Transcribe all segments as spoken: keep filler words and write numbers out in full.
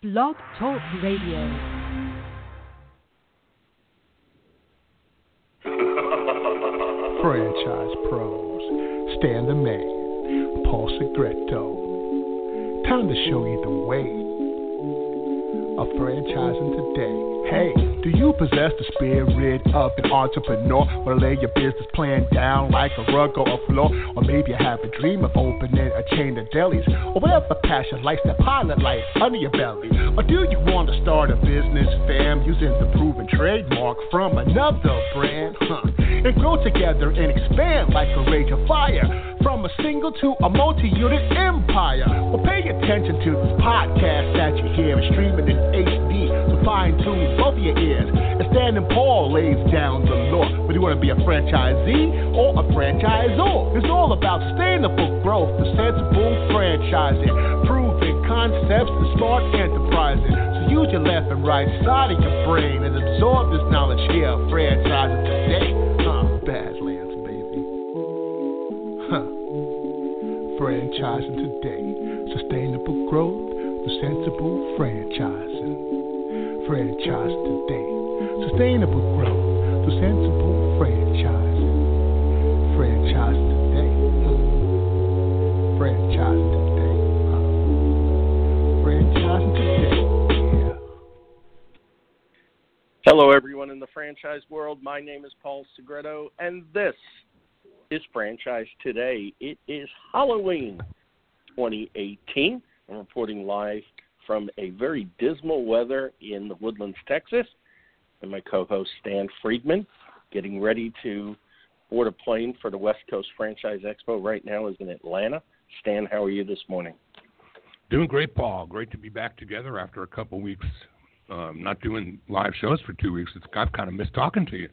Blog Talk Radio. Franchise pros, Stan the Man, Paul Segreto. Time to show you the way of franchising today. Hey, do you possess the spirit of an entrepreneur? Wanna lay your business plan down like a rug or a floor? Or maybe you have a dream of opening a chain of delis, or whatever passion lights that pilot light under your belly. Or do you want to start a business, fam, using the proven trademark from another brand? Huh. And grow together and expand like a rage of fire, from a single to a multi-unit empire. Well, pay attention to this podcast that you hear streaming in H D, so fine-tune both of your ears. And Stan and Paul lays down the law. Whether you want to be a franchisee or a franchisor, it's all about sustainable growth, the sensible franchising, proven concepts, the smart enterprising. So use your left and right side of your brain and absorb this knowledge here, franchising today. Huh, Badlands, baby. Huh. Franchising today. Sustainable growth, the sensible franchising. Franchise today. Sustainable growth, the sensible franchising. Franchise today. Franchise today. Huh. Franchise today. Yeah. Hello, everyone in the franchise world. My name is Paul Segreto, and this is Franchise Today. It is Halloween twenty eighteen. I'm reporting live from a very dismal weather in the Woodlands, Texas, and my co-host Stan Friedman getting ready to board a plane for the West Coast Franchise Expo. Right now is in Atlanta. Stan, how are you this morning? Doing great, Paul. Great to be back together after a couple weeks um, not doing live shows for two weeks. It's, I've kind of missed talking to you.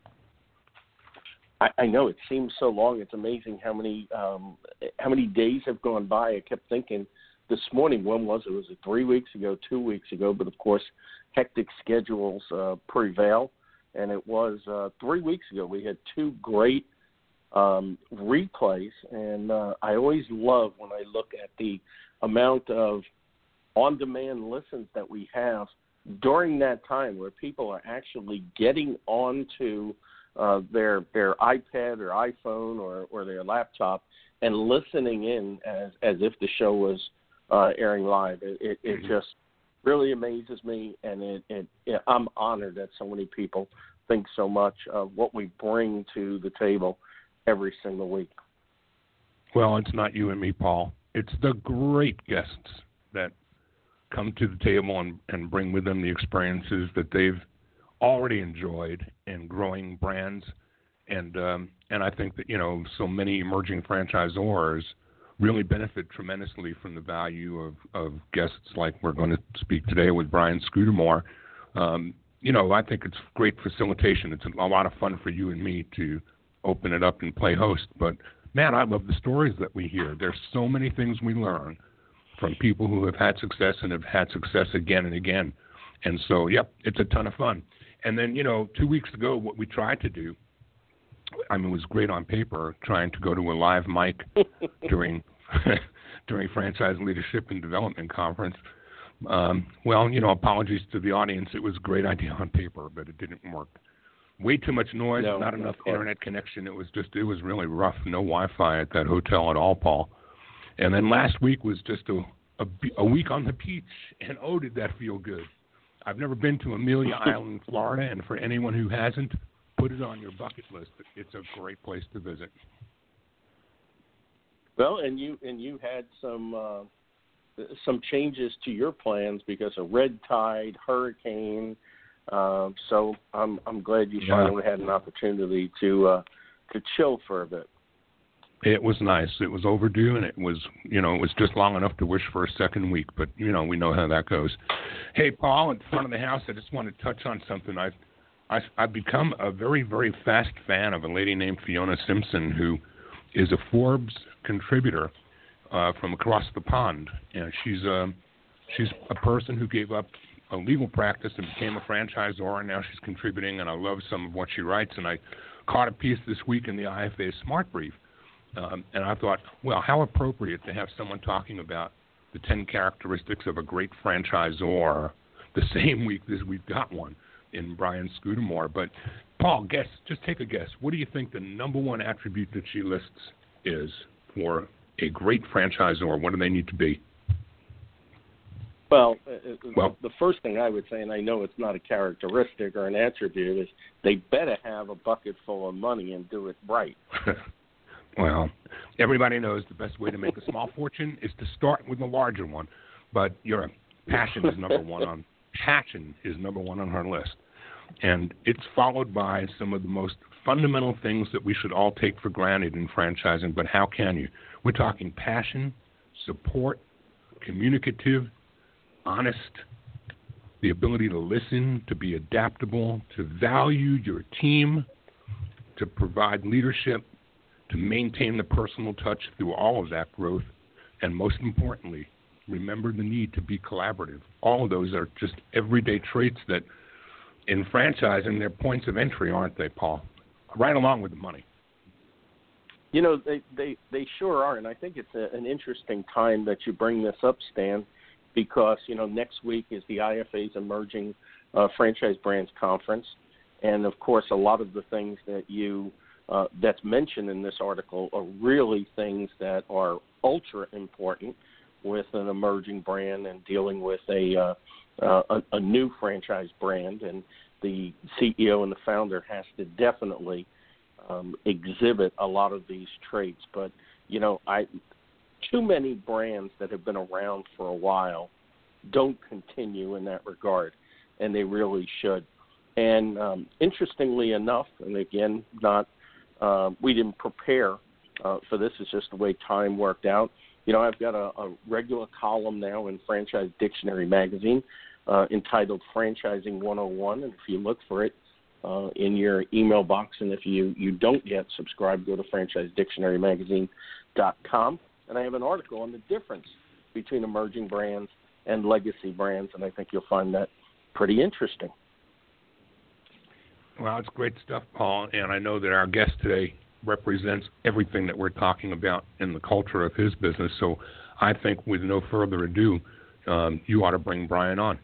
I, I know it seems so long. It's amazing how many um, how many days have gone by. I kept thinking this morning, when was it? Was it three weeks ago, two weeks ago? But, of course, hectic schedules uh, prevail, and it was uh, three weeks ago. We had two great um, replays, and uh, I always love when I look at the amount of on-demand listens that we have during that time where people are actually getting onto uh, their their iPad or iPhone or, or their laptop and listening in as, as if the show was Uh, airing live. It, it, it just really amazes me, and it, it, it, I'm honored that so many people think so much of what we bring to the table every single week. Well, it's not you and me, Paul. It's the great guests that come to the table and, and bring with them the experiences that they've already enjoyed in growing brands. And um, and I think that, you know, so many emerging franchisors really benefit tremendously from the value of, of guests like we're going to speak today with Brian Scudamore. Um, you know, I think it's great facilitation. It's a lot of fun for you and me to open it up and play host. But, man, I love the stories that we hear. There's so many things we learn from people who have had success and have had success again and again. And so, yep, it's a ton of fun. And then, you know, two weeks ago, what we tried to do, I mean, it was great on paper trying to go to a live mic during during Franchise Leadership and Development Conference. Um, well, you know, apologies to the audience. It was a great idea on paper, but it didn't work. Way too much noise, no, not enough internet connection. It was just, it was really rough. No Wi-Fi at that hotel at all, Paul. And then last week was just a, a, a week on the beach, and oh, did that feel good. I've never been to Amelia Island, Florida, and for anyone who hasn't, put it on your bucket list. It's a great place to visit. Well, and you and you had some uh, some changes to your plans because of red tide, hurricane. Uh, so I'm I'm glad you yeah. finally had an opportunity to uh, to chill for a bit. It was nice. It was overdue, and it was, you know, it was just long enough to wish for a second week. But, you know, we know how that goes. Hey, Paul, in front of the house, I just want to touch on something. I've I, I've become a very, very fast fan of a lady named Fiona Simpson, who is a Forbes contributor uh, from across the pond. And she's a, she's a person who gave up a legal practice and became a franchisor, and now she's contributing, and I love some of what she writes. And I caught a piece this week in the I F A Smart Brief, um, and I thought, well, how appropriate to have someone talking about the ten characteristics of a great franchisor the same week as we've got one in Brian Scudamore. But, Paul, guess, just take a guess. What do you think the number one attribute that she lists is for a great franchisor? What do they need to be? Well, uh, well, the first thing I would say, and I know it's not a characteristic or an attribute, is they better have a bucket full of money and do it right. Well, everybody knows the best way to make a small fortune is to start with a larger one. But your passion is number one on passion is number one on her list, and it's followed by some of the most fundamental things that we should all take for granted in franchising. But how can you? We're talking passion, support, communicative, honest, the ability to listen, to be adaptable, to value your team, to provide leadership, to maintain the personal touch through all of that growth, and most importantly, remember the need to be collaborative. All of those are just everyday traits that in franchising, they're points of entry, aren't they, Paul? Right along with the money. You know, they, they, they sure are, and I think it's a, an interesting time that you bring this up, Stan, because, you know, next week is the I F A's Emerging uh, Franchise Brands Conference, and, of course, a lot of the things that you uh, that's mentioned in this article are really things that are ultra important with an emerging brand and dealing with a, uh, uh, a a new franchise brand, and the C E O and the founder has to definitely um, exhibit a lot of these traits. But you know, I too many brands that have been around for a while don't continue in that regard, and they really should. And um, interestingly enough, and again, not uh, we didn't prepare uh, for this. It's just the way time worked out. You know, I've got a, a regular column now in Franchise Dictionary magazine uh, entitled Franchising one oh one, and if you look for it uh, in your email box, and if you, you don't yet subscribe, go to franchise dictionary magazine dot com, and I have an article on the difference between emerging brands and legacy brands, and I think you'll find that pretty interesting. Well, it's great stuff, Paul, and I know that our guest today represents everything that we're talking about in the culture of his business. So I think with no further ado, um, you ought to bring Brian on.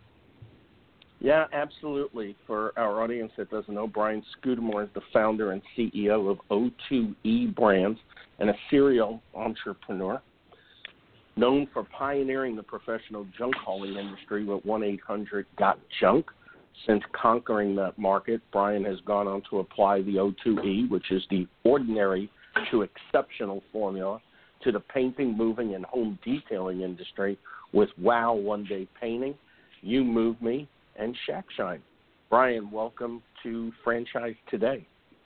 Yeah, absolutely. For our audience that doesn't know, Brian Scudamore is the founder and C E O of O two E Brands and a serial entrepreneur. Known for pioneering the professional junk hauling industry with one eight hundred got junk. Since conquering that market, Brian has gone on to apply the O two E, which is the ordinary to exceptional formula, to the painting, moving, and home detailing industry with Wow One Day Painting, You Move Me, and Shack Shine. Brian, welcome to Franchise Today.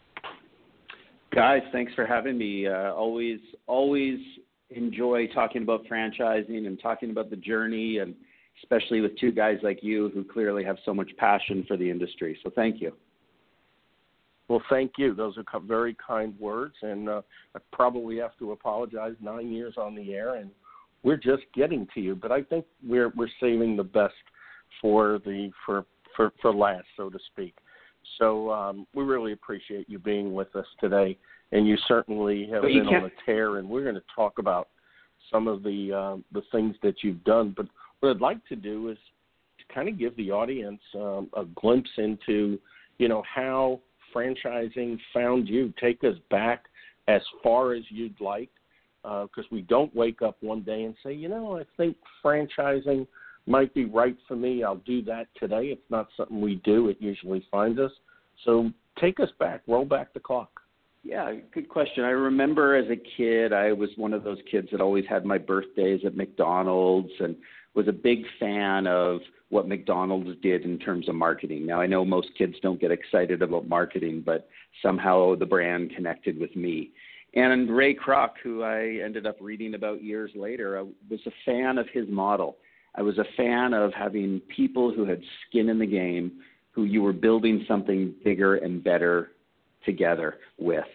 Guys, thanks for having me. Uh, always, always enjoy talking about franchising and talking about the journey, and especially with two guys like you who clearly have so much passion for the industry. So thank you. Well, thank you. Those are very kind words, and uh, I probably have to apologize. Nine years on the air, and we're just getting to you. But I think we're we're saving the best for the for for, for last, so to speak. So um, we really appreciate you being with us today, and you certainly have been on a tear. And we're going to talk about some of the uh, the things that you've done, but what I'd like to do is to kind of give the audience um, a glimpse into, you know, how franchising found you. Take us back as far as you'd like, because uh, we don't wake up one day and say, you know, I think franchising might be right for me. I'll do that today. It's not something we do. It usually finds us. So take us back. Roll back the clock. Yeah, good question. I remember as a kid, I was one of those kids that always had my birthdays at McDonald's and was a big fan of what McDonald's did in terms of marketing. Now, I know most kids don't get excited about marketing, but somehow the brand connected with me. And Ray Kroc, who I ended up reading about years later, I was a fan of his model. I was a fan of having people who had skin in the game, who you were building something bigger and better together with.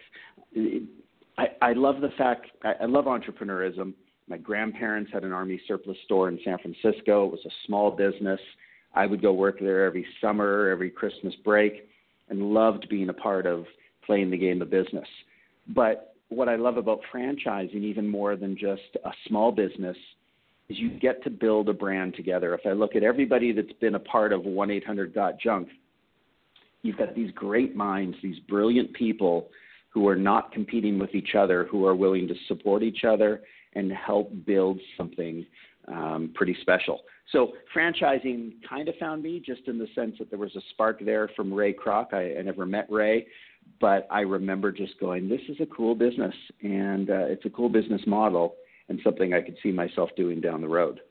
I, I love the fact, I, I love entrepreneurism. My grandparents had an Army surplus store in San Francisco. It was a small business. I would go work there every summer, every Christmas break, and loved being a part of playing the game of business. But what I love about franchising, even more than just a small business, is you get to build a brand together. If I look at everybody that's been a part of one eight hundred got junk, you've got these great minds, these brilliant people who are not competing with each other, who are willing to support each other and help build something um, pretty special. So franchising kind of found me, just in the sense that there was a spark there from Ray Kroc. I, I never met Ray, but I remember just going, this is a cool business, and uh, it's a cool business model and something I could see myself doing down the road.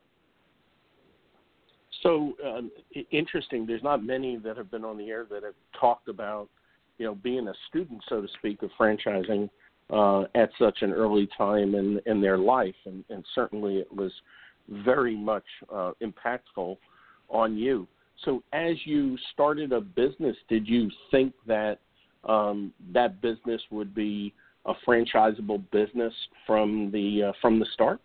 So um, interesting. There's not many that have been on the air that have talked about, you know, being a student, so to speak, of franchising uh, at such an early time in, in their life, and, and certainly it was very much uh, impactful on you. So as you started a business, did you think that um, that business would be a franchisable business from the uh, from the start?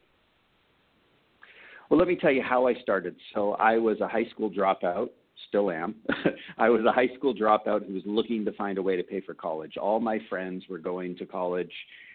Well, let me tell you how I started. So I was a high school dropout, still am. I was a high school dropout who was looking to find a way to pay for college. All my friends were going to college.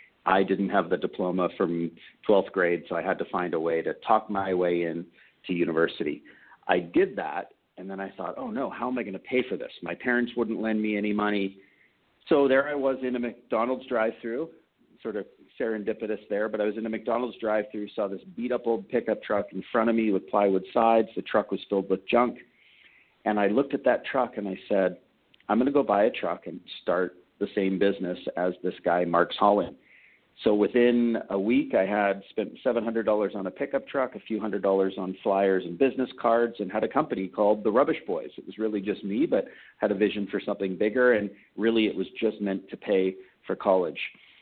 I didn't have the diploma from twelfth grade, so I had to find a way to talk my way in to university. I did that, and then I thought, oh, no, how am I going to pay for this? My parents wouldn't lend me any money. So there I was in a McDonald's drive-thru, sort of serendipitous there, but I was in a McDonald's drive-thru, saw this beat-up old pickup truck in front of me with plywood sides. The truck was filled with junk. And I looked at that truck and I said, I'm going to go buy a truck and start the same business as this guy, Mark's Hauling. So within a week, I had spent seven hundred dollars on a pickup truck, a few hundred dollars on flyers and business cards, and had a company called the Rubbish Boys. It was really just me, but had a vision for something bigger, and really it was just meant to pay for college.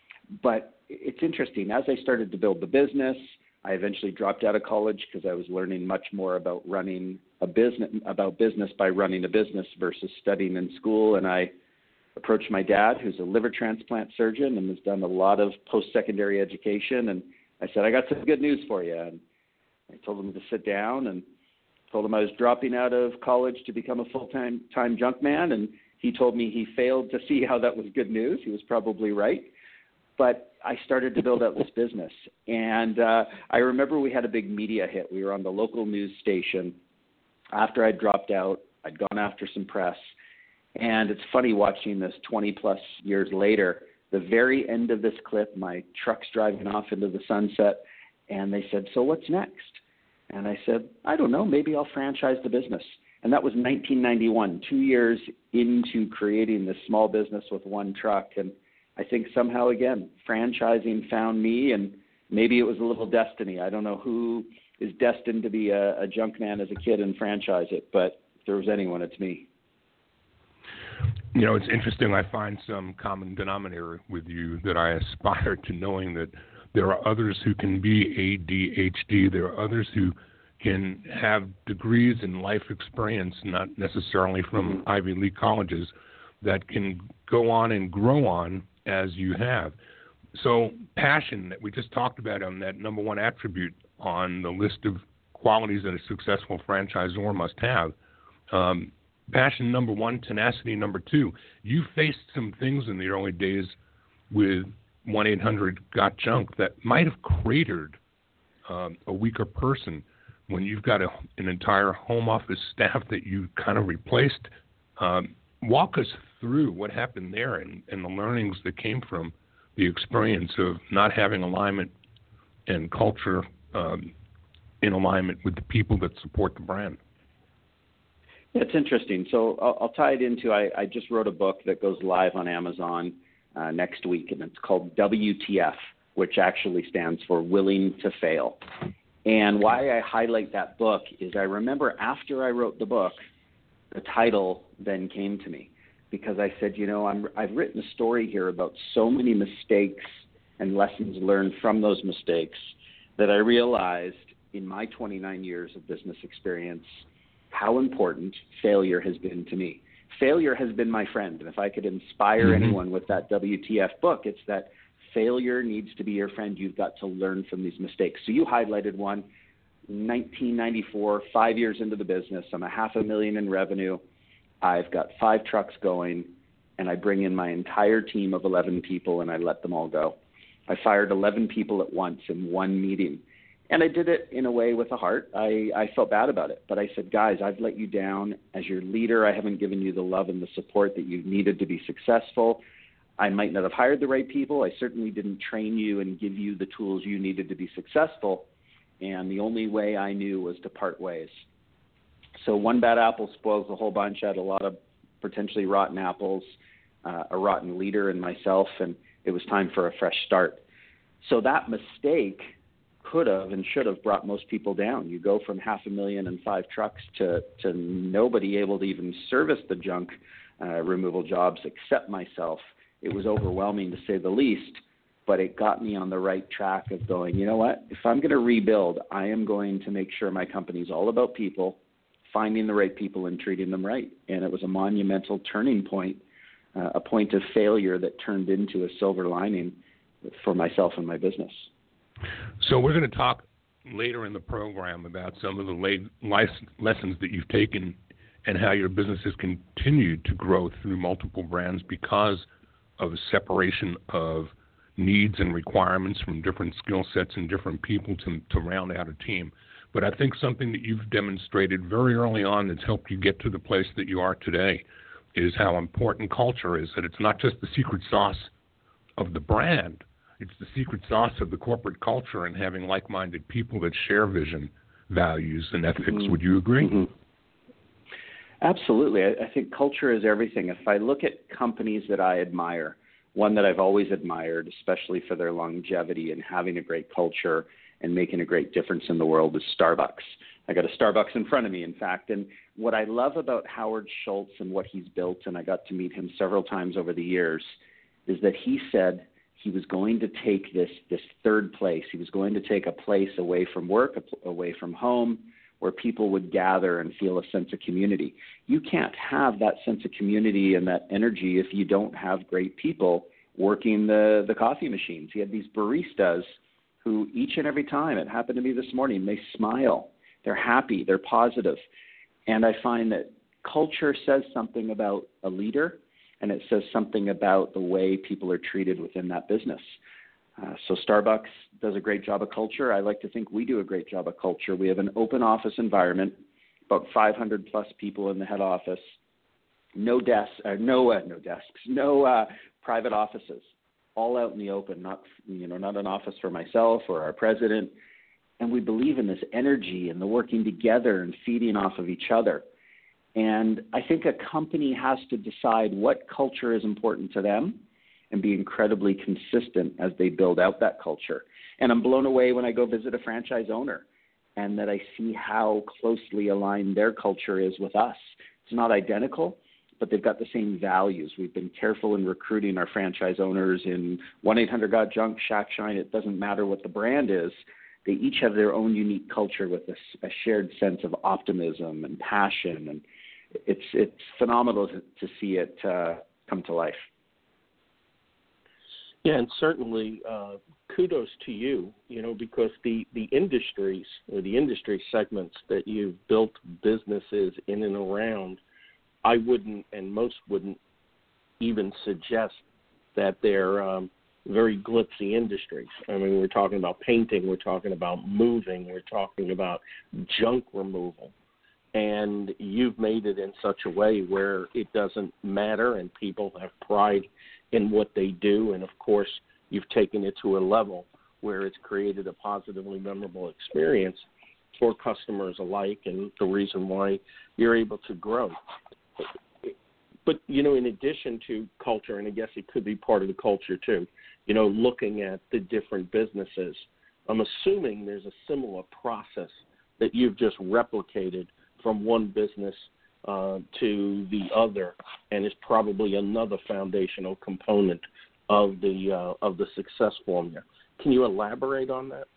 But it's interesting. As I started to build the business, I eventually dropped out of college because I was learning much more about running a business, about business by running a business versus studying in school, and I approached my dad, who's a liver transplant surgeon and has done a lot of post-secondary education, and I said, I got some good news for you. And I told him to sit down and told him I was dropping out of college to become a full-time time junk man, and he told me he failed to see how that was good news. He was probably right. But I started to build out this business, and uh, I remember we had a big media hit. We were on the local news station. After I dropped out, I'd gone after some press. And it's funny watching this twenty plus years later, the very end of this clip, my truck's driving off into the sunset, and they said, so what's next? And I said, I don't know, maybe I'll franchise the business. And that was nineteen ninety-one, two years into creating this small business with one truck. And I think somehow, again, franchising found me, and maybe it was a little destiny. I don't know who is destined to be a, a junk man as a kid and franchise it, but if there was anyone, it's me. You know, it's interesting. I find some common denominator with you that I aspire to, knowing that there are others who can be A D H D. There are others who can have degrees in life experience, not necessarily from mm-hmm. Ivy League colleges, that can go on and grow on as you have. So passion that we just talked about on that number one attribute on the list of qualities that a successful franchisor must have. Um, Passion number one, tenacity number two. You faced some things in the early days with one eight hundred got junk that might have cratered um, a weaker person when you've got a, an entire home office staff that you kind of replaced. Um, walk us through what happened there and, and the learnings that came from the experience of not having alignment and culture um, in alignment with the people that support the brand. It's interesting. So I'll, I'll tie it into, I, I just wrote a book that goes live on Amazon uh, next week, and it's called W T F, which actually stands for Willing to Fail. And why I highlight that book is I remember after I wrote the book, the title then came to me because I said, you know, I'm, I've written a story here about so many mistakes and lessons learned from those mistakes that I realized in my twenty-nine years of business experience how important failure has been to me. Failure has been my friend. And if I could inspire mm-hmm. anyone with that W T F book, it's that failure needs to be your friend. You've got to learn from these mistakes. So you highlighted one, nineteen ninety-four, five years into the business. I'm a half a million in revenue. I've got five trucks going, and I bring in my entire team of eleven people, and I let them all go. I fired eleven people at once in one meeting. And I did it in a way with a heart. I, I felt bad about it. But I said, guys, I've let you down. As your leader, I haven't given you the love and the support that you needed to be successful. I might not have hired the right people. I certainly didn't train you and give you the tools you needed to be successful. And the only way I knew was to part ways. So one bad apple spoils the whole bunch. I had a lot of potentially rotten apples, uh, a rotten leader in myself, and it was time for a fresh start. So that mistake could have and should have brought most people down. You go from half a million and five trucks to, to nobody able to even service the junk uh, removal jobs except myself. It was overwhelming to say the least, but it got me on the right track of going, you know what, if I'm going to rebuild, I am going to make sure my company's all about people, finding the right people and treating them right. And it was a monumental turning point, uh, a point of failure that turned into a silver lining for myself and my business. So we're going to talk later in the program about some of the late lessons that you've taken and how your business has continued to grow through multiple brands because of a separation of needs and requirements from different skill sets and different people to, to round out a team. But I think something that you've demonstrated very early on that's helped you get to the place that you are today is how important culture is, that it's not just the secret sauce of the brand, it's the secret sauce of the corporate culture and having like-minded people that share vision, values, and ethics. Mm-hmm. Would you agree? Mm-hmm. Absolutely. I, I think culture is everything. If I look at companies that I admire, one that I've always admired, especially for their longevity and having a great culture and making a great difference in the world, is Starbucks. I got a Starbucks in front of me, in fact. And what I love about Howard Schultz and what he's built, and I got to meet him several times over the years, is that he said he was going to take this this third place. He was going to take a place away from work, away from home, where people would gather and feel a sense of community. You can't have that sense of community and that energy if you don't have great people working the, the coffee machines. He had these baristas who each and every time, it happened to me this morning, they smile. They're happy. They're positive. And I find that culture says something about a leader, and it says something about the way people are treated within that business. Uh, so Starbucks does a great job of culture. I like to think we do a great job of culture. We have an open office environment, about five hundred plus people in the head office, no desks, uh, no uh, no desks, no uh, private offices, all out in the open. Not you know not an office for myself or our president. And we believe in this energy and the working together and feeding off of each other. And I think a company has to decide what culture is important to them and be incredibly consistent as they build out that culture. And I'm blown away when I go visit a franchise owner and that I see how closely aligned their culture is with us. It's not identical, but they've got the same values. We've been careful in recruiting our franchise owners in one eight hundred got junk, Shack Shine. It doesn't matter what the brand is. They each have their own unique culture with a, a shared sense of optimism and passion. And it's, it's phenomenal to, to see it uh, come to life. Yeah, and certainly uh, kudos to you, you know, because the, the industries or the industry segments that you've built businesses in and around, I wouldn't, and most wouldn't even suggest that they're um, very glitzy industries. I mean, we're talking about painting, we're talking about moving, we're talking about junk removal. And you've made it in such a way where it doesn't matter and people have pride in what they do. And, of course, you've taken it to a level where it's created a positively memorable experience for customers alike and the reason why you're able to grow. But, you know, in addition to culture, and I guess it could be part of the culture too, you know, looking at the different businesses, I'm assuming there's a similar process that you've just replicated from one business uh, to the other, and is probably another foundational component of the uh, of the success formula. Can you elaborate on that?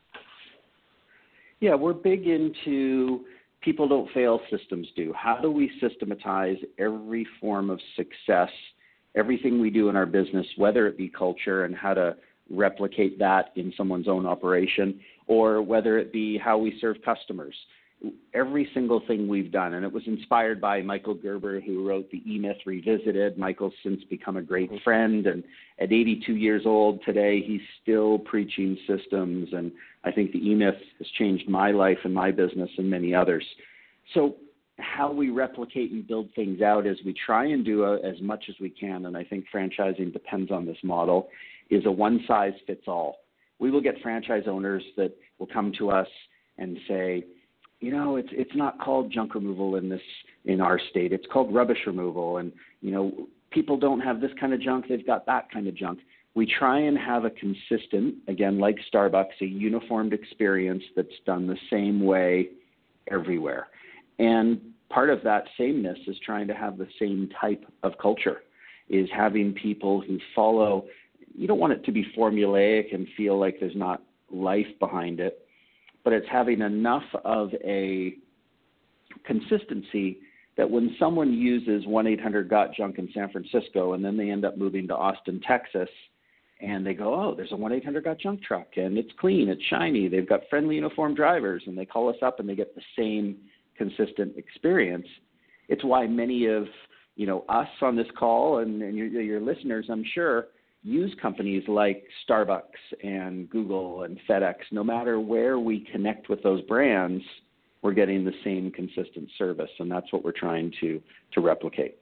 Yeah, we're big into people don't fail, systems do. How do we systematize every form of success, everything we do in our business, whether it be culture and how to replicate that in someone's own operation, or whether it be how we serve customers? every single thing we've done. And it was inspired by Michael Gerber, who wrote the E-Myth Revisited. Michael's since become a great friend. And at eighty-two years old today, he's still preaching systems. And I think the E-Myth has changed my life and my business and many others. So how we replicate and build things out is we try and do a, as much as we can. And I think franchising depends on this model, is a one-size-fits-all. We will get franchise owners that will come to us and say, you know, it's it's not called junk removal in this in our state. It's called rubbish removal. And, you know, people don't have this kind of junk. They've got that kind of junk. We try and have a consistent, again, like Starbucks, a uniformed experience that's done the same way everywhere. And part of that sameness is trying to have the same type of culture, is having people who follow. You don't want it to be formulaic and feel like there's not life behind it, but it's having enough of a consistency that when someone uses one eight hundred got junk in San Francisco and then they end up moving to Austin, Texas, and they go, oh, there's a one eight hundred got junk truck, and it's clean, it's shiny, they've got friendly uniformed drivers, and they call us up and they get the same consistent experience. It's why many of, you know, us on this call and, and your, your listeners, I'm sure, use companies like Starbucks and Google and FedEx. No matter where we connect with those brands, we're getting the same consistent service, and that's what we're trying to to replicate.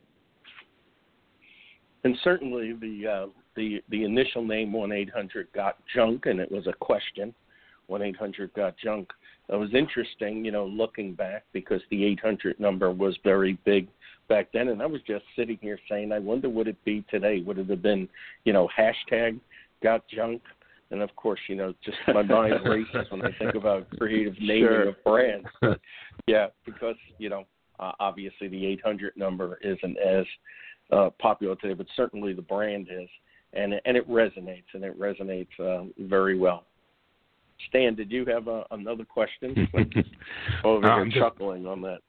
And certainly the uh, the the initial name one eight hundred got junk, and it was a question, one eight hundred got junk. It was interesting, you know, looking back, because the eight hundred number was very big back then, and I was just sitting here saying, I wonder would it be today? Would it have been, you know, hashtag got junk? And of course, you know, just my mind races when I think about creative naming Sure. of brands. But yeah, because, you know, uh, obviously the eight hundred number isn't as uh, popular today, but certainly the brand is, and and it resonates, and it resonates uh, very well. Stan, did you have uh, another question? Over um, here chuckling on that.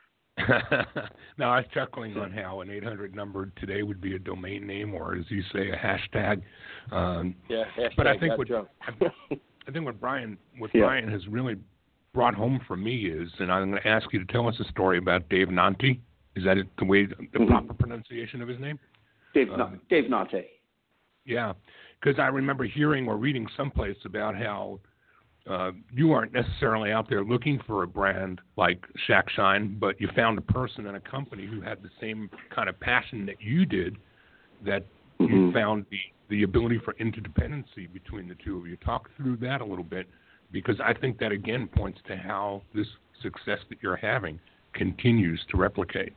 No, I was chuckling on how an eight hundred number today would be a domain name, or as you say, a hashtag. Um, yeah, but I think what junk. I think what Brian what Yeah. Brian has really brought home for me is, and I'm going to ask you to tell us a story about Dave Nante. Is that it, the way the Mm-hmm. proper pronunciation of his name? Dave, Um, Dave Nante. Yeah, because I remember hearing or reading someplace about how uh, you aren't necessarily out there looking for a brand like Shack Shine, but you found a person and a company who had the same kind of passion that you did, that Mm-hmm. you found the, the ability for interdependency between the two of you. Talk through that a little bit, because I think that, again, points to how this success that you're having continues to replicate.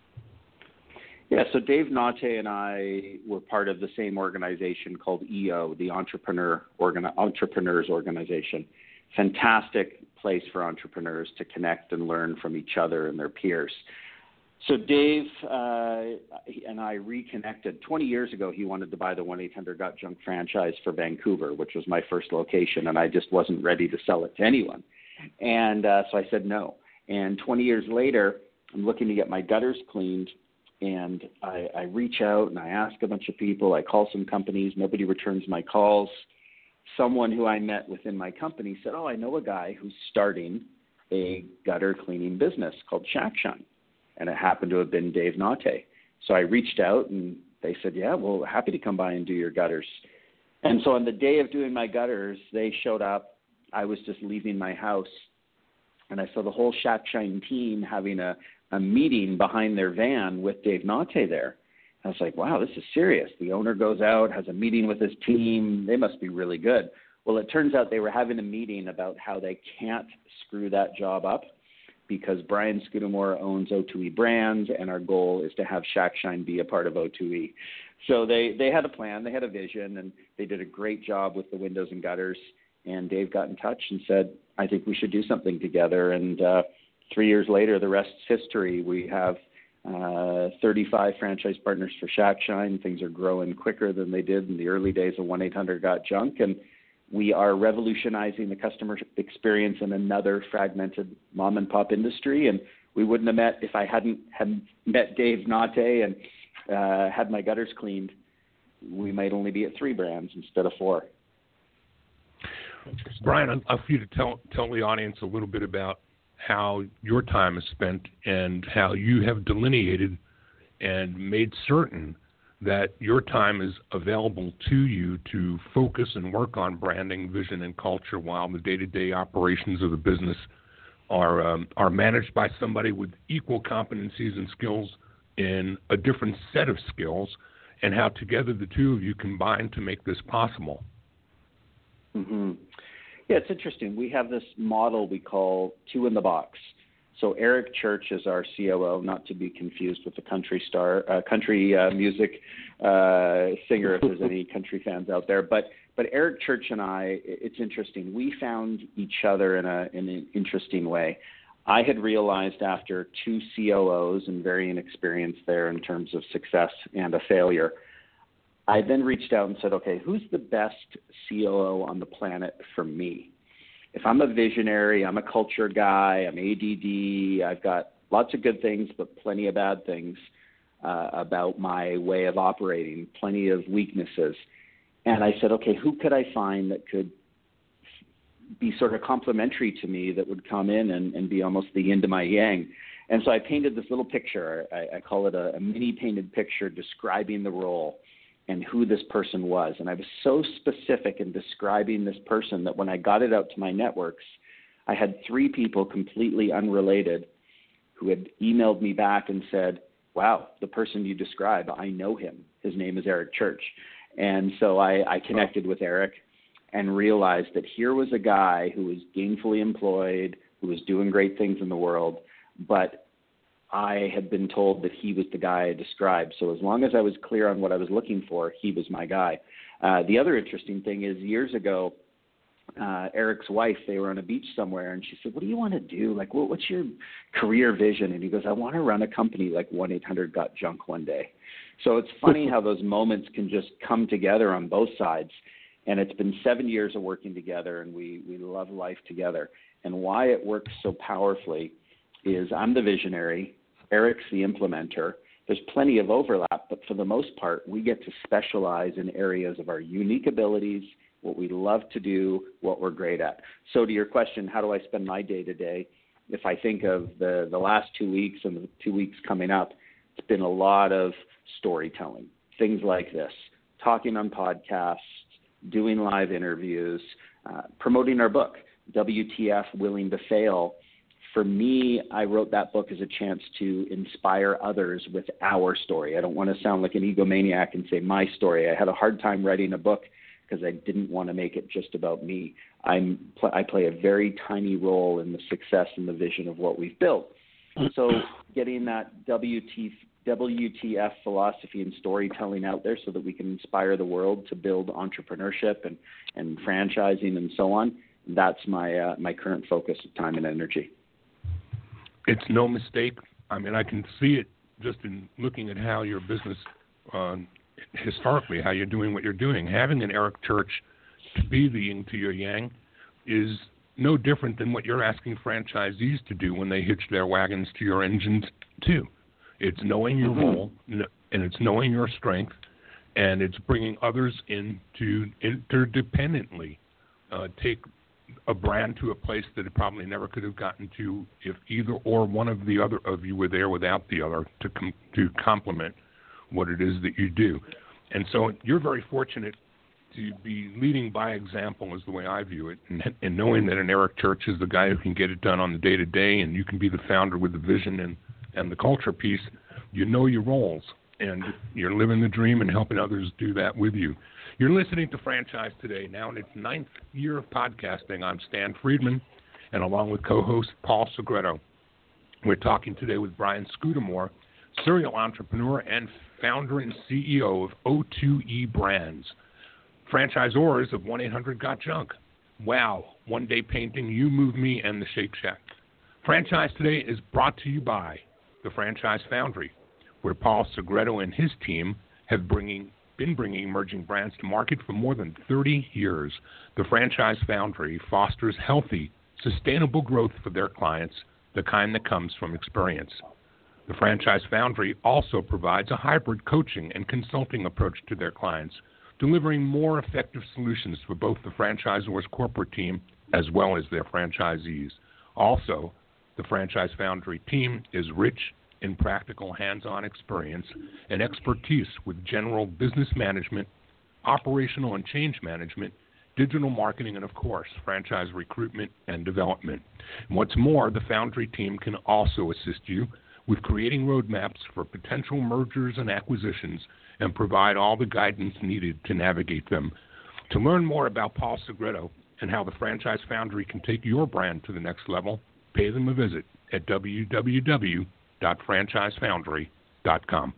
Yeah, so Dave Nante and I were part of the same organization called E O, the Entrepreneur Organ- Entrepreneurs Organization. Fantastic place for entrepreneurs to connect and learn from each other and their peers. So Dave uh, and I reconnected. twenty years ago, he wanted to buy the one eight hundred got junk franchise for Vancouver, which was my first location, and I just wasn't ready to sell it to anyone. And uh, so I said no. And twenty years later, I'm looking to get my gutters cleaned, and I, I reach out and I ask a bunch of people. I call some companies. Nobody returns my calls. Someone who I met within my company said, oh, I know a guy who's starting a gutter cleaning business called Shack Shine. And it happened to have been Dave Nante. So I reached out, and they said, yeah, well, happy to come by and do your gutters. And so on the day of doing my gutters, they showed up. I was just leaving my house, and I saw the whole Shack Shine team having a, a meeting behind their van with Dave Nante there. I was like, wow, this is serious. The owner goes out, has a meeting with his team. They must be really good. Well, it turns out they were having a meeting about how they can't screw that job up, because Brian Scudamore owns O two E Brands, and our goal is to have Shack Shine be a part of O two E. So they, they had a plan, they had a vision, and they did a great job with the windows and gutters. And Dave got in touch and said, I think we should do something together. And uh, three years later, the rest's history. We have uh, thirty-five franchise partners for Shack Shine. Things are growing quicker than they did in the early days of one eight hundred got junk. And we are revolutionizing the customer experience in another fragmented mom and pop industry. And we wouldn't have met if I hadn't had met Dave Nante and uh, had my gutters cleaned. We might only be at three brands instead of four. Brian, I'd love for you to tell tell the audience a little bit about how your time is spent and how you have delineated and made certain that your time is available to you to focus and work on branding, vision, and culture while the day-to-day operations of the business are um, are managed by somebody with equal competencies and skills in a different set of skills, and how together the two of you combine to make this possible. Mm-hmm. Yeah, it's interesting. We have this model we call two in the box. So Eric Church is our C O O, not to be confused with the country star, uh, country uh, music uh, singer, if there's any country fans out there. But but Eric Church and I, it's interesting. We found each other in a in an interesting way. I had realized after two C O Os and varying experience there in terms of success and a failure, I then reached out and said, okay, who's the best C O O on the planet for me? If I'm a visionary, I'm a culture guy, I'm A D D, I've got lots of good things, but plenty of bad things uh, about my way of operating, plenty of weaknesses. And I said, okay, who could I find that could be sort of complementary to me, that would come in and, and be almost the yin to my yang? And so I painted this little picture. I, I call it a, a mini painted picture describing the role and who this person was. And I was so specific in describing this person that when I got it out to my networks, I had three people completely unrelated who had emailed me back and said, wow, the person you describe, I know him. His name is Eric Church. And so I, I connected with Eric and realized that here was a guy who was gainfully employed, who was doing great things in the world, but I had been told that he was the guy I described. So as long as I was clear on what I was looking for, he was my guy. Uh, the other interesting thing is years ago, uh, Eric's wife, they were on a beach somewhere, and she said, what do you want to do? Like, what, what's your career vision? And he goes, I want to run a company like one eight hundred got junk one day. So it's funny how those moments can just come together on both sides. And it's been seven years of working together, and we, we love life together. And why it works so powerfully is I'm the visionary, Eric's the implementer. There's plenty of overlap, but for the most part, we get to specialize in areas of our unique abilities, what we love to do, what we're great at. So to your question, how do I spend my day-to-day? If I think of the, the last two weeks and the two weeks coming up, it's been a lot of storytelling, things like this, talking on podcasts, doing live interviews, uh, promoting our book, W T F, Willing to Fail. For me, I wrote that book as a chance to inspire others with our story. I don't want to sound like an egomaniac and say my story. I had a hard time writing a book because I didn't want to make it just about me. I'm, I play a very tiny role in the success and the vision of what we've built. So getting that W T F philosophy and storytelling out there so that we can inspire the world to build entrepreneurship and, and franchising and so on, that's my uh, my current focus of time and energy. It's no mistake. I mean, I can see it just in looking at how your business, uh, historically, how you're doing what you're doing. Having an Eric Church to be the yin to your yang is no different than what you're asking franchisees to do when they hitch their wagons to your engines, too. It's knowing your mm-hmm. role, and it's knowing your strength, and it's bringing others in to interdependently uh, take a brand to a place that it probably never could have gotten to if either or one of the other of you were there without the other to com- to complement what it is that you do. And so you're very fortunate to be leading by example is the way I view it, and, and knowing that an Eric Church is the guy who can get it done on the day-to-day, and you can be the founder with the vision and, and the culture piece. You know your roles, and you're living the dream and helping others do that with you. You're listening to Franchise Today, now in its ninth year of podcasting. I'm Stan Friedman, and along with co-host Paul Segretto, we're talking today with Brian Scudamore, serial entrepreneur and founder and C E O of O two E Brands, franchisors of one eight hundred got junk, Wow, One Day Painting, You Move Me, and the Shake Shack. Franchise Today is brought to you by the Franchise Foundry, where Paul Segretto and his team have bringing been bringing emerging brands to market for more than thirty years. The Franchise Foundry fosters healthy, sustainable growth for their clients, the kind that comes from experience. The Franchise Foundry also provides a hybrid coaching and consulting approach to their clients, delivering more effective solutions for both the franchisor's corporate team as well as their franchisees. Also, The Franchise Foundry team is rich in practical hands-on experience and expertise with general business management, operational and change management, digital marketing, and, of course, franchise recruitment and development. And what's more, the Foundry team can also assist you with creating roadmaps for potential mergers and acquisitions and provide all the guidance needed to navigate them. To learn more about Paul Segreto and how the Franchise Foundry can take your brand to the next level, pay them a visit at w w w dot franchise foundry dot com.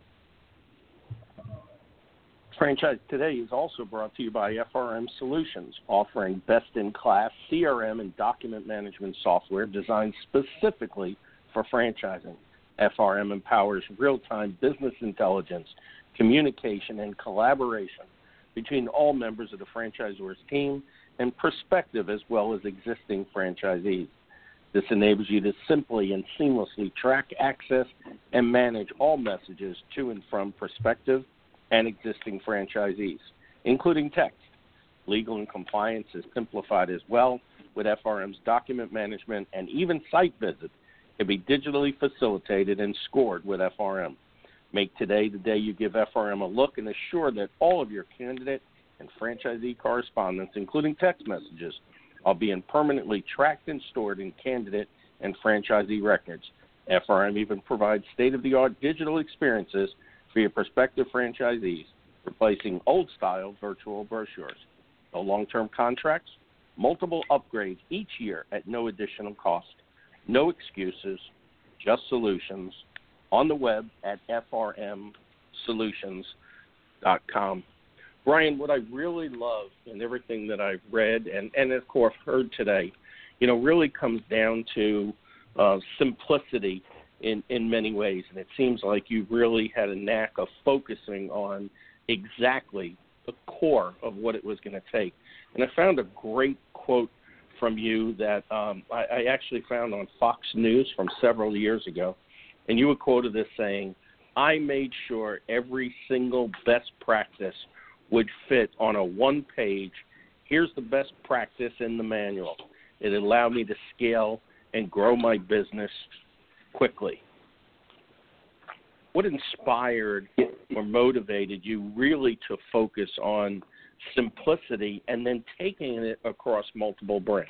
Franchise Today is also brought to you by F R M Solutions, offering best-in-class C R M and document management software designed specifically for franchising. F R M empowers real-time business intelligence, communication, and collaboration between all members of the franchisor's team and prospective as well as existing franchisees. This enables you to simply and seamlessly track, access, and manage all messages to and from prospective and existing franchisees, including text. Legal and compliance is simplified as well with F R M's document management, and even site visits can be digitally facilitated and scored with F R M. Make today the day you give F R M a look and assure that all of your candidate and franchisee correspondence, including text messages, are being permanently tracked and stored in candidate and franchisee records. F R M even provides state-of-the-art digital experiences for your prospective franchisees, replacing old-style virtual brochures. No long-term contracts, multiple upgrades each year at no additional cost. No excuses, just solutions. On the web at f r m solutions dot com. Brian, what I really love in everything that I've read and, and of course, heard today, you know, really comes down to uh, simplicity in, in many ways. And it seems like you really had a knack of focusing on exactly the core of what it was going to take. And I found a great quote from you that um, I, I actually found on Fox News from several years ago. And you were quoted as saying, "I made sure every single best practice would fit on a one-page, here's the best practice in the manual. It allowed me to scale and grow my business quickly." What inspired or motivated you really to focus on simplicity and then taking it across multiple brands?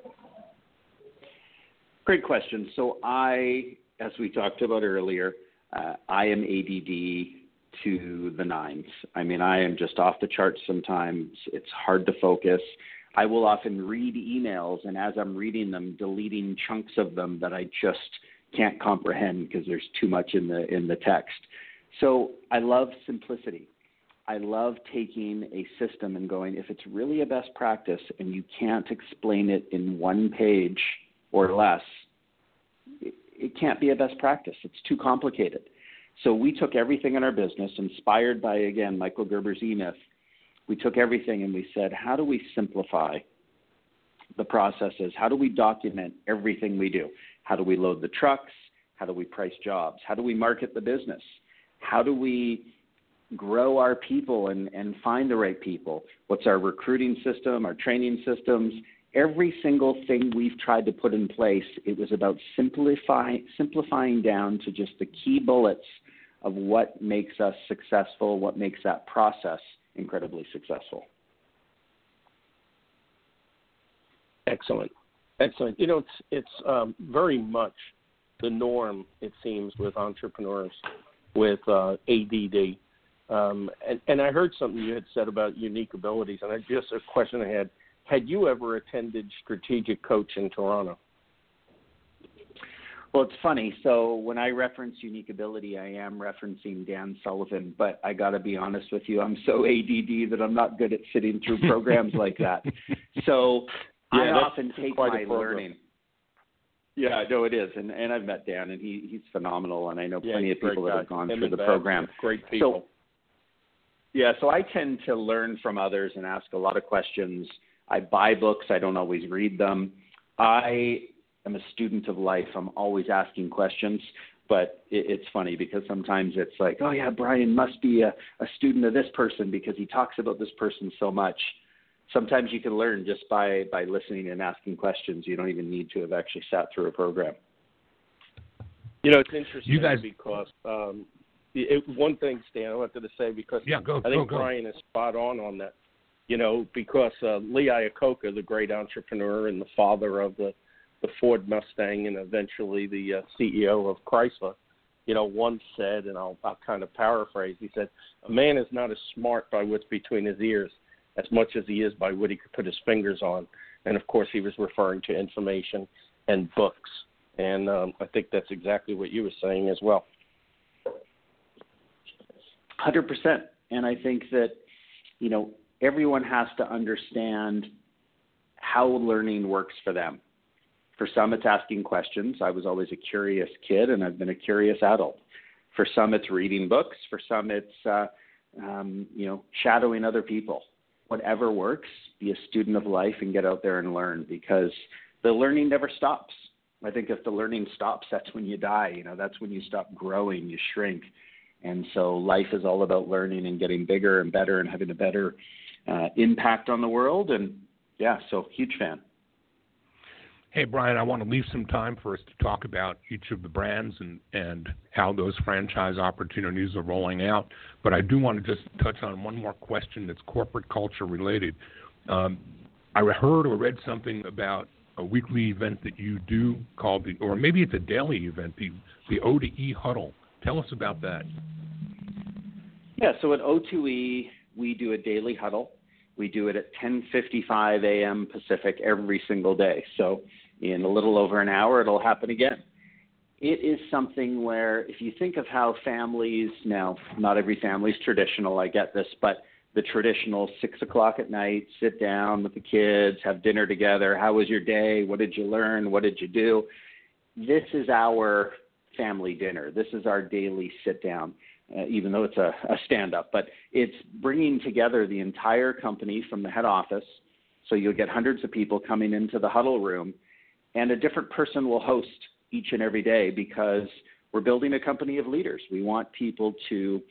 Great question. So I, as we talked about earlier, uh, I am A D D to the nines. I mean, I am just off the charts sometimes. It's hard to focus. I will often read emails, and as I'm reading them, deleting chunks of them that I just can't comprehend because there's too much in the in the text. So I love simplicity. I love taking a system and going, if it's really a best practice and you can't explain it in one page or less, it, it can't be a best practice. It's too complicated. So we took everything in our business, inspired by, again, Michael Gerber's E-Myth. We took everything and we said, how do we simplify the processes? How do we document everything we do? How do we load the trucks? How do we price jobs? How do we market the business? How do we grow our people and, and find the right people? What's our recruiting system, our training systems? Every single thing we've tried to put in place, it was about simplify, simplifying down to just the key bullets of what makes us successful, what makes that process incredibly successful. Excellent. Excellent. You know, it's it's um, very much the norm, it seems, with entrepreneurs with uh, A D D. Um, and, and I heard something you had said about unique abilities, and I just a question I had. Had you ever attended Strategic Coach in Toronto? Well, it's funny. So when I reference unique ability, I am referencing Dan Sullivan, but I got to be honest with you, I'm so A D D that I'm not good at sitting through programs like that. So yeah, I often take my learning. Yeah, no, it is. And, and I've met Dan, and he, he's phenomenal, and I know plenty yeah, of people that have gone through the bad, program. Great people. So, yeah, so I tend to learn from others and ask a lot of questions. I buy books. I don't always read them. I am a student of life. I'm always asking questions. But it, it's funny because sometimes it's like, oh, yeah, Brian must be a, a student of this person because he talks about this person so much. Sometimes you can learn just by, by listening and asking questions. You don't even need to have actually sat through a program. You know, it's interesting you guys, because um, it, one thing, Stan, I wanted to say because yeah, go, I think go, go. Brian is spot on on that. You know, because uh, Lee Iacocca, the great entrepreneur and the father of the, the Ford Mustang and eventually the uh, C E O of Chrysler, you know, once said, and I'll, I'll kind of paraphrase, he said, a man is not as smart by what's between his ears as much as he is by what he could put his fingers on. And, of course, he was referring to information and books. And um, I think that's exactly what you were saying as well. one hundred percent. And I think that, you know, everyone has to understand how learning works for them. For some, it's asking questions. I was always a curious kid, and I've been a curious adult. For some, it's reading books. For some, it's, uh, um, you know, shadowing other people. Whatever works, be a student of life and get out there and learn, because the learning never stops. I think if the learning stops, that's when you die. You know, that's when you stop growing, you shrink. And so life is all about learning and getting bigger and better and having a better uh, impact on the world. And, yeah, so huge fan. Hey, Brian, I want to leave some time for us to talk about each of the brands and, and how those franchise opportunities are rolling out. But I do want to just touch on one more question that's corporate culture related. Um, I heard or read something about a weekly event that you do called the, or maybe it's a daily event, the, the O to E huddle. Tell us about that. Yeah, so at O two E, we do a daily huddle. We do it at ten fifty-five a.m. Pacific every single day. So in a little over an hour, it'll happen again. It is something where if you think of how families, now not every family is traditional, I get this, but the traditional six o'clock at night, sit down with the kids, have dinner together. How was your day? What did you learn? What did you do? This is our family dinner. This is our daily sit down. Uh, even though it's a, a stand-up, but it's bringing together the entire company from the head office. So you'll get hundreds of people coming into the huddle room, and a different person will host each and every day, because we're building a company of leaders. We want people to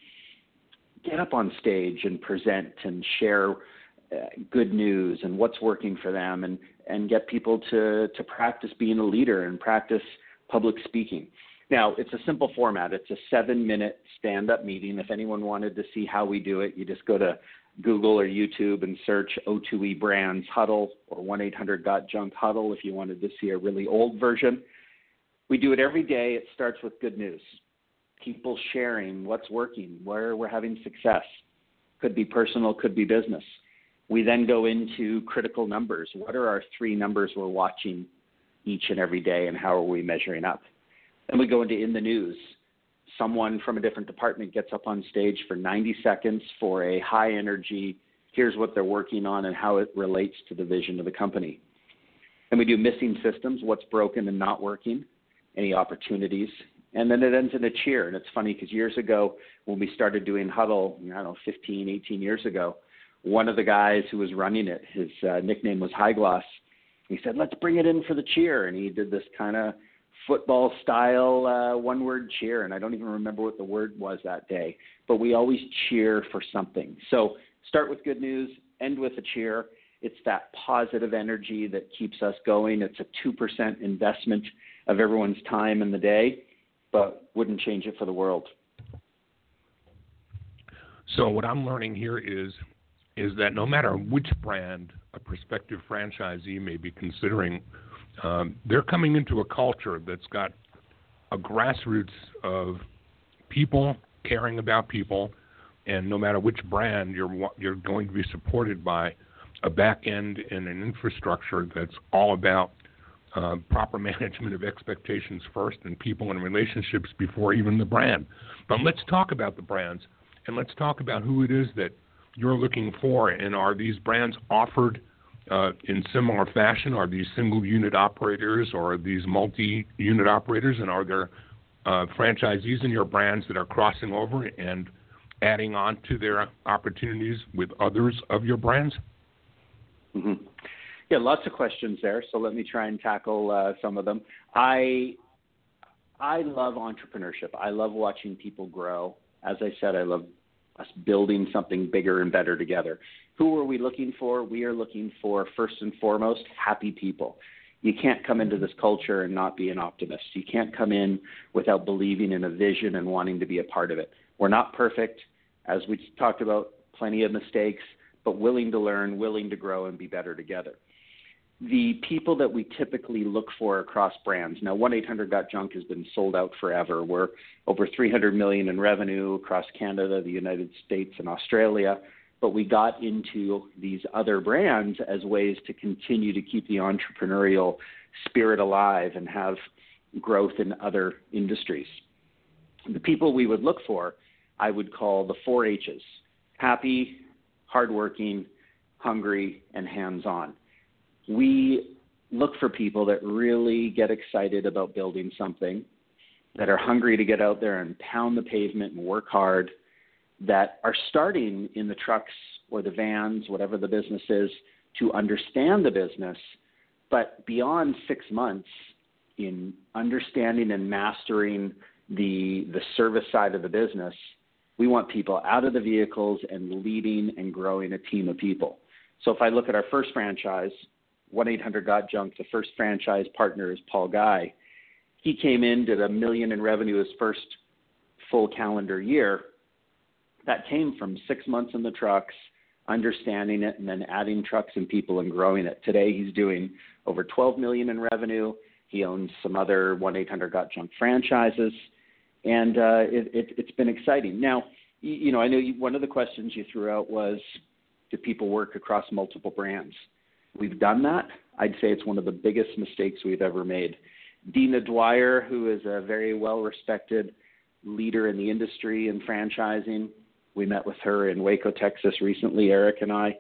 get up on stage and present and share uh, good news and what's working for them, and, and get people to, to practice being a leader and practice public speaking. Now, it's a simple format. It's a seven-minute stand-up meeting. If anyone wanted to see how we do it, you just go to Google or YouTube and search O two E Brands Huddle or one eight hundred got junk huddle if you wanted to see a really old version. We do it every day. It starts with good news. People sharing what's working, where we're having success. Could be personal, could be business. We then go into critical numbers. What are our three numbers we're watching each and every day, and how are we measuring up? Then we go into in the news. Someone from a different department gets up on stage for ninety seconds for a high energy, here's what they're working on and how it relates to the vision of the company. Then we do missing systems, what's broken and not working, any opportunities. And then it ends in a cheer. And it's funny because years ago when we started doing Huddle, I don't know, fifteen, eighteen years ago, one of the guys who was running it, his uh, nickname was High Gloss. He said, let's bring it in for the cheer. And he did this kind of football style uh, one word cheer, and I don't even remember what the word was that day, but we always cheer for something. So start with good news, end with a cheer. It's that positive energy that keeps us going. It's a two percent investment of everyone's time in the day, but wouldn't change it for the world. So what I'm learning here is is that no matter which brand a prospective franchisee may be considering, Um, they're coming into a culture that's got a grassroots of people caring about people, and no matter which brand, you're you're going to be supported by a back end and an infrastructure that's all about uh, proper management of expectations first, and people and relationships before even the brand. But let's talk about the brands, and let's talk about who it is that you're looking for, and are these brands offered Uh, in similar fashion? Are these single-unit operators, or are these multi-unit operators, and are there uh, franchisees in your brands that are crossing over and adding on to their opportunities with others of your brands? Mm-hmm. Yeah, lots of questions there, so let me try and tackle uh, some of them. I I love entrepreneurship. I love watching people grow. As I said, I love us building something bigger and better together. Who are we looking for? We are looking for, first and foremost, happy people. You can't come into this culture and not be an optimist. You can't come in without believing in a vision and wanting to be a part of it. We're not perfect. As we talked about, plenty of mistakes, but willing to learn, willing to grow, and be better together. The people that we typically look for across brands. Now, one eight hundred got junk has been sold out forever. We're over three hundred million dollars in revenue across Canada, the United States, and Australia. But we got into these other brands as ways to continue to keep the entrepreneurial spirit alive and have growth in other industries. The people we would look for, I would call the four H's: happy, hardworking, hungry, and hands-on. We look for people that really get excited about building something, that are hungry to get out there and pound the pavement and work hard, that are starting in the trucks or the vans, whatever the business is, to understand the business, but beyond six months in understanding and mastering the the service side of the business, we want people out of the vehicles and leading and growing a team of people. So if I look at our first franchise, one eight hundred got junk, the first franchise partner is Paul Guy. He came in, did a million in revenue his first full calendar year. That came from six months in the trucks, understanding it, and then adding trucks and people and growing it. Today he's doing over twelve million in revenue. He owns some other one eight hundred got junk franchises, and uh, it, it, it's been exciting. Now, you, you know, I know you, one of the questions you threw out was, do people work across multiple brands? We've done that. I'd say it's one of the biggest mistakes we've ever made. Dina Dwyer, who is a very well-respected leader in the industry and franchising, we met with her in Waco, Texas recently, Eric and I,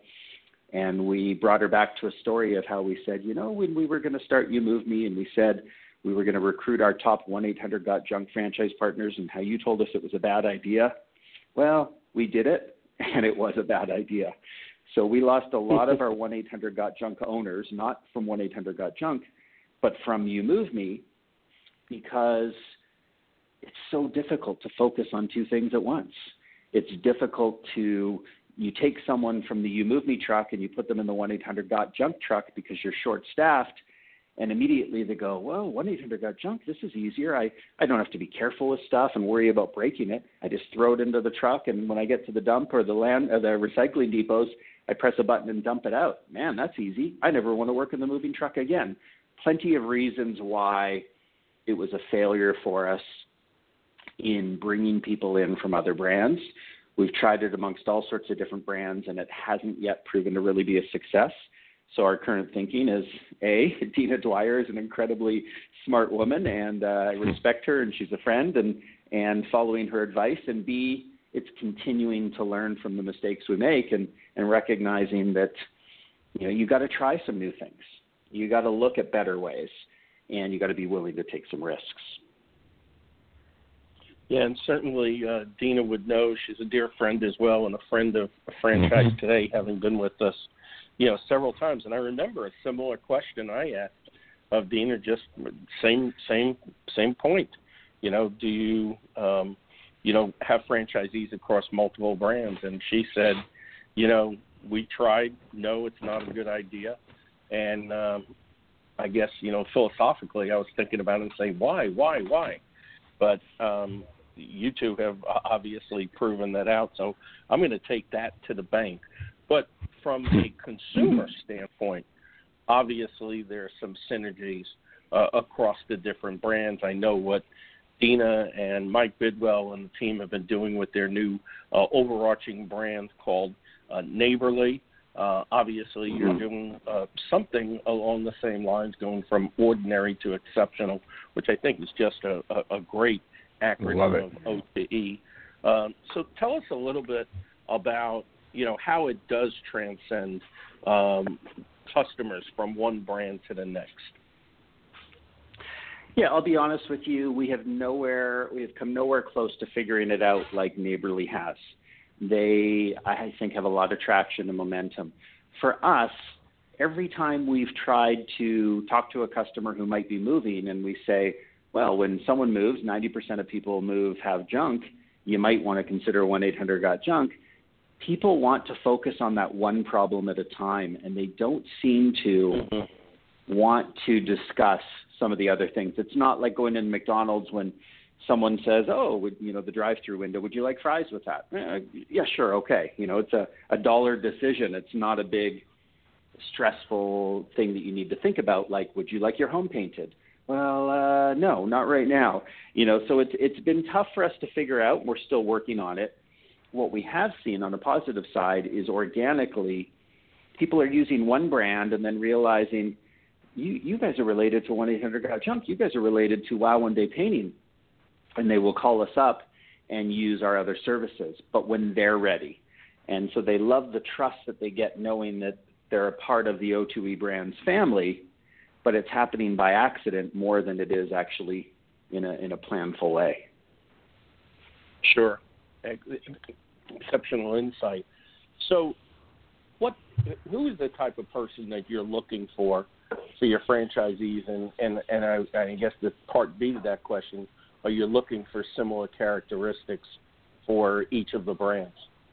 and we brought her back to a story of how we said, you know, when we were going to start You Move Me, and we said we were going to recruit our top one eight hundred got junk franchise partners, and how you told us it was a bad idea. Well, we did it, and it was a bad idea. So we lost a lot of our one eight hundred got junk owners, not from one eight hundred got junk, but from You Move Me, because it's so difficult to focus on two things at once. It's difficult to, you take someone from the You Move Me truck and you put them in the one eight hundred got junk truck because you're short-staffed, and immediately they go, well, one eight hundred got junk, this is easier. I, I don't have to be careful with stuff and worry about breaking it. I just throw it into the truck, and when I get to the dump or the land or the recycling depots, I press a button and dump it out. Man, that's easy. I never want to work in the moving truck again. Plenty of reasons why it was a failure for us in bringing people in from other brands. We've tried it amongst all sorts of different brands, and it hasn't yet proven to really be a success. So our current thinking is, A, Dina Dwyer is an incredibly smart woman, and uh, I respect her, and she's a friend, and, and following her advice, and B, it's continuing to learn from the mistakes we make and, and recognizing that, you know, you got to try some new things. You got to look at better ways, and you got to be willing to take some risks. Yeah, and certainly uh, Dina would know. She's a dear friend as well, and a friend of a franchise mm-hmm. today, having been with us, you know, several times. And I remember a similar question I asked of Dina, just same same same point. You know, do you um, you know have franchisees across multiple brands? And she said, you know, we tried. No, it's not a good idea. And um, I guess, you know, philosophically, I was thinking about it and saying, why, why, why? But um, you two have obviously proven that out, so I'm going to take that to the bank. But from a consumer standpoint, obviously there are some synergies uh, across the different brands. I know what Dina and Mike Bidwell and the team have been doing with their new uh, overarching brand called uh, Neighborly. Uh, obviously, you're doing uh, something along the same lines, going from ordinary to exceptional, which I think is just a, a, a great acronym of O to E. Um, so tell us a little bit about, you know, how it does transcend um, customers from one brand to the next. Yeah, I'll be honest with you. We have nowhere, we have come nowhere close to figuring it out like Neighborly has. They, I think, have a lot of traction and momentum. For us, every time we've tried to talk to a customer who might be moving and we say, well, when someone moves, ninety percent of people move have junk, you might want to consider one eight hundred got junk. People want to focus on that one problem at a time, and they don't seem to mm-hmm. want to discuss some of the other things. It's not like going in McDonald's when someone says, oh, would, you know, the drive-through window, would you like fries with that? Eh, yeah, sure, okay. You know, it's a, a dollar decision. It's not a big stressful thing that you need to think about, like, would you like your home painted? Well, uh, no, not right now. You know, so it's it's been tough for us to figure out. We're still working on it. What we have seen on the positive side is organically, people are using one brand and then realizing, you, you guys are related to one eight hundred got junk. You guys are related to Wow One Day Painting. And they will call us up and use our other services, but when they're ready. And so they love the trust that they get knowing that they're a part of the O two E Brands family, but it's happening by accident more than it is actually in a in a planful way. Sure. Exceptional insight. So what who is the type of person that you're looking for for your franchisees? And, and, and I, I guess the part B to that question, are you looking for similar characteristics for each of the brands?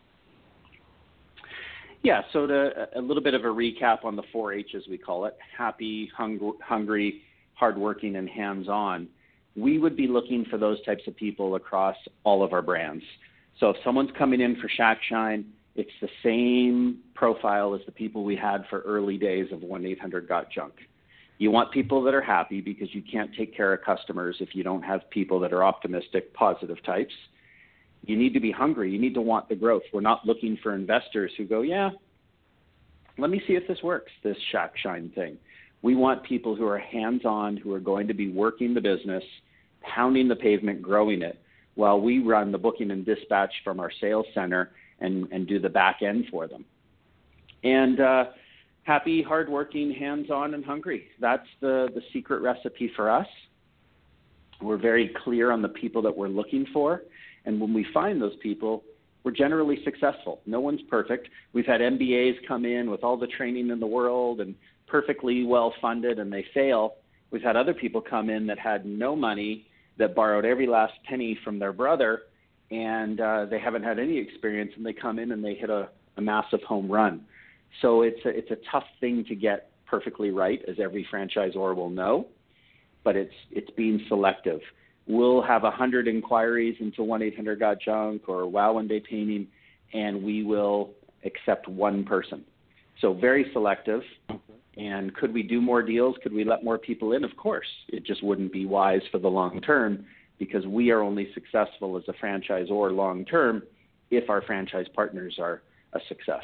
Yeah, so to, a little bit of a recap on the four H, as we call it, happy, hung, hungry, hardworking, and hands-on. We would be looking for those types of people across all of our brands. So if someone's coming in for Shack Shine, it's the same profile as the people we had for early days of one eight hundred got junk. You want people that are happy because you can't take care of customers if you don't have people that are optimistic, positive types. You need to be hungry. You need to want the growth. We're not looking for investors who go, yeah, let me see if this works, this Shack Shine thing. We want people who are hands-on, who are going to be working the business, pounding the pavement, growing it, while we run the booking and dispatch from our sales center and, and do the back end for them. And uh, happy, hardworking, hands-on, and hungry. That's the, the secret recipe for us. We're very clear on the people that we're looking for. And when we find those people, we're generally successful. No one's perfect. We've had M B As come in with all the training in the world and perfectly well-funded, and they fail. We've had other people come in that had no money, that borrowed every last penny from their brother, and uh, they haven't had any experience, and they come in and they hit a, a massive home run. So it's a, it's a tough thing to get perfectly right, as every franchisor will know, but it's it's being selective. We'll have one hundred inquiries into one eight hundred got junk or Wow One Day Painting, and we will accept one person. So very selective. And could we do more deals? Could we let more people in? Of course. It just wouldn't be wise for the long term, because we are only successful as a franchisor long term if our franchise partners are a success.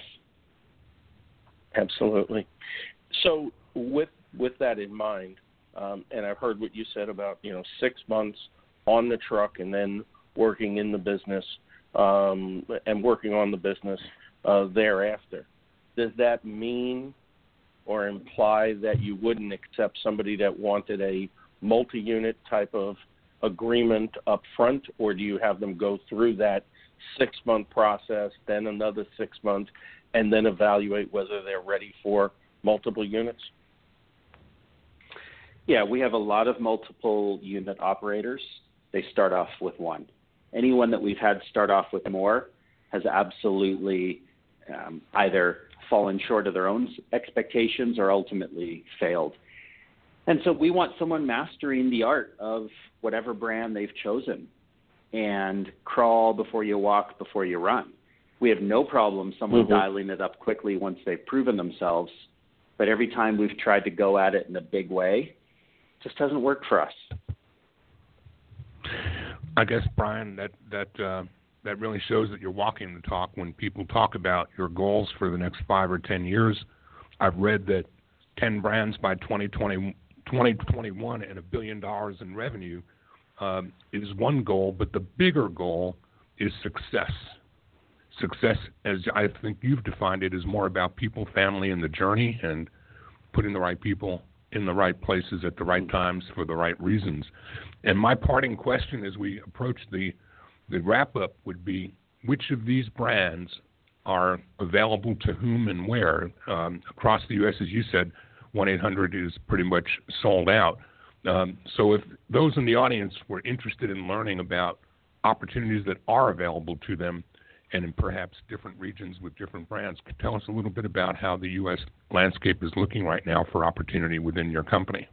Absolutely. So with with that in mind, um, and I've heard what you said about, you know, six months on the truck and then working in the business um, and working on the business uh, thereafter. Does that mean or imply that you wouldn't accept somebody that wanted a multi-unit type of agreement up front, or do you have them go through that six-month process, then another six months, and then evaluate whether they're ready for multiple units? Yeah, we have a lot of multiple unit operators. They start off with one. Anyone that we've had start off with more has absolutely um, either fallen short of their own expectations or ultimately failed. And so we want someone mastering the art of whatever brand they've chosen, and crawl before you walk, before you run. We have no problem someone mm-hmm. dialing it up quickly once they've proven themselves, but every time we've tried to go at it in a big way, it just doesn't work for us. I guess, Brian, that that uh, that really shows that you're walking the talk when people talk about your goals for the next five or ten years. I've read that ten brands by twenty twenty, twenty twenty-one and a billion dollars in revenue um, is one goal, but the bigger goal is success. Success, as I think you've defined it, is more about people, family, and the journey, and putting the right people in the right places at the right times for the right reasons. And my parting question as we approach the the wrap-up would be, which of these brands are available to whom and where? Um, across the U S, as you said, one eight hundred is pretty much sold out. Um, so if those in the audience were interested in learning about opportunities that are available to them and in perhaps different regions with different brands. Could tell us a little bit about how the U S landscape is looking right now for opportunity within your company.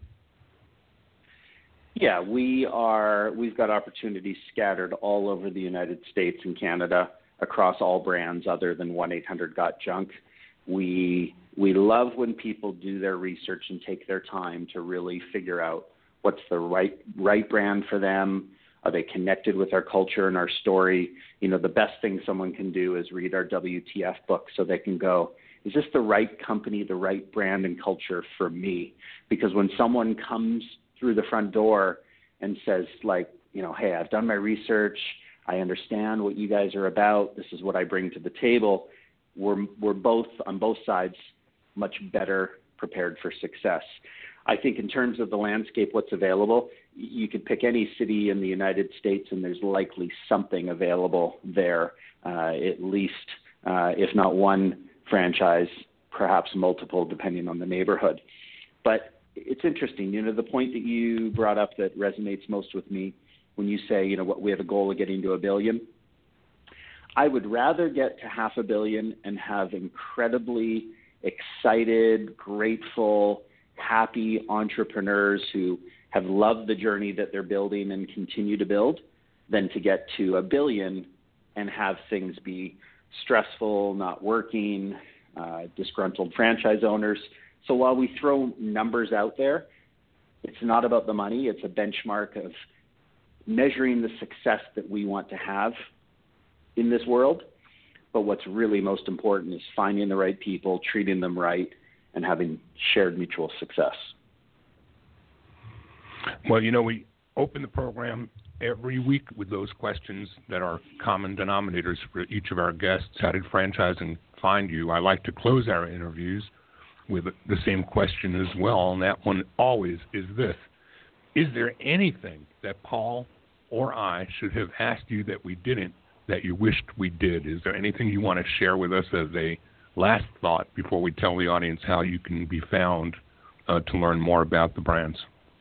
Yeah, we are, we've got opportunities scattered all over the United States and Canada across all brands other than one eight hundred got junk. We, we love when people do their research and take their time to really figure out what's the right, right brand for them. Are they connected with our culture and our story? You know, the best thing someone can do is read our W T F book so they can go, is this the right company, the right brand and culture for me? Because when someone comes through the front door and says, like, you know, hey, I've done my research, I understand what you guys are about, this is what I bring to the table, we're, we're both, on both sides, much better prepared for success. I think in terms of the landscape, what's available, you could pick any city in the United States and there's likely something available there, uh, at least, uh, if not one franchise, perhaps multiple, depending on the neighborhood. But it's interesting, you know, the point that you brought up that resonates most with me when you say, you know, what we have a goal of getting to a billion. I would rather get to half a billion and have incredibly excited, grateful, happy entrepreneurs who have loved the journey that they're building and continue to build than to get to a billion and have things be stressful, not working, uh, disgruntled franchise owners. So while we throw numbers out there, it's not about the money. It's a benchmark of measuring the success that we want to have in this world. But what's really most important is finding the right people, treating them right, and having shared mutual success. Well, you know, we open the program every week with those questions that are common denominators for each of our guests. How did franchising find you? I like to close our interviews with the same question as well, and that one always is this. Is there anything that Paul or I should have asked you that we didn't, that you wished we did? Is there anything you want to share with us as a last thought before we tell the audience how you can be found uh, to learn more about the brands?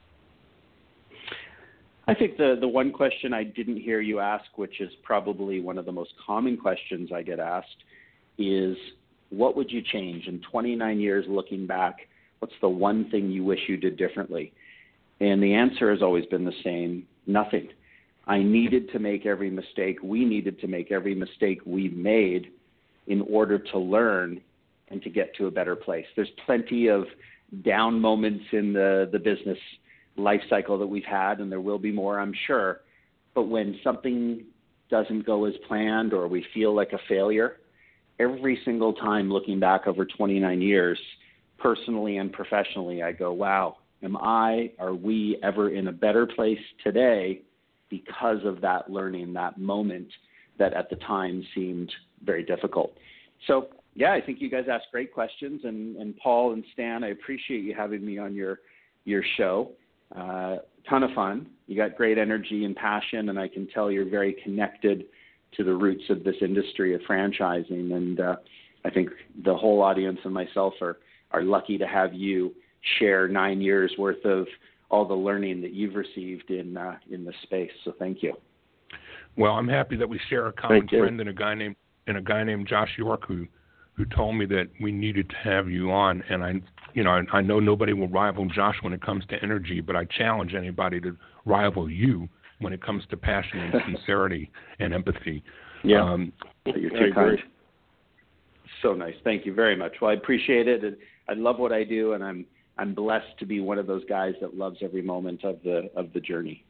I think the, the one question I didn't hear you ask, which is probably one of the most common questions I get asked, is what would you change? In twenty-nine years looking back, what's the one thing you wish you did differently? And the answer has always been the same, nothing. I needed to make every mistake. We needed to make every mistake we made in order to learn and to get to a better place. There's plenty of down moments in the, the business life cycle that we've had, and there will be more, I'm sure. But when something doesn't go as planned or we feel like a failure, every single time looking back over twenty-nine years, personally and professionally, I go, wow, am I, are we ever in a better place today because of that learning, that moment that at the time seemed very difficult? So, yeah, I think you guys asked great questions. And, and Paul and Stan, I appreciate you having me on your, your show. Uh, ton of fun. You got great energy and passion, and I can tell you're very connected to the roots of this industry of franchising. And uh, I think the whole audience and myself are, are lucky to have you share nine years worth of all the learning that you've received in uh, in this space. So thank you. Well, I'm happy that we share a common friend and a guy named and a guy named Josh York who who told me that we needed to have you on. And I, you know, I, I know nobody will rival Josh when it comes to energy, but I challenge anybody to rival you when it comes to passion and sincerity and empathy. Yeah, um, you're too kind. So nice. Thank you very much. Well, I appreciate it. And I love what I do, and I'm I'm blessed to be one of those guys that loves every moment of the of the journey.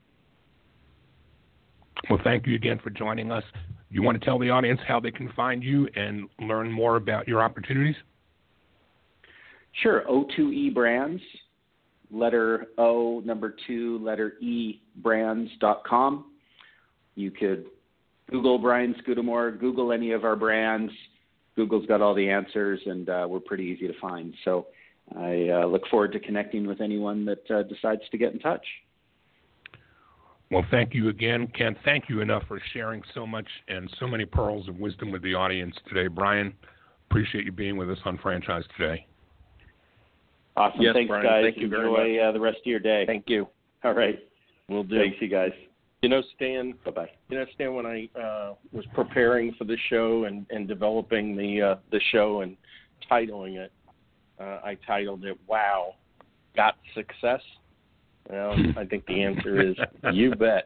Well, thank you again for joining us. You want to tell the audience how they can find you and learn more about your opportunities? Sure. O two E Brands, letter O, number two, letter E, brands dot com. You could Google Brian Scudamore, Google any of our brands. Google's got all the answers, and uh, we're pretty easy to find. So I uh, look forward to connecting with anyone that uh, decides to get in touch. Well, thank you again. Can't thank you enough for sharing so much and so many pearls of wisdom with the audience today. Brian, appreciate you being with us on Franchise Today. Awesome. Yes, Thanks, Brian, guys. thank you very Enjoy much. uh, the rest of your day. Thank you. All right. We'll do. Thanks, you guys. You know, Stan. Bye-bye. You know, Stan. When I uh, was preparing for the show and, and developing the uh, the show and titling it, uh, I titled it "Wow, Got Success." Well, I think the answer is you bet.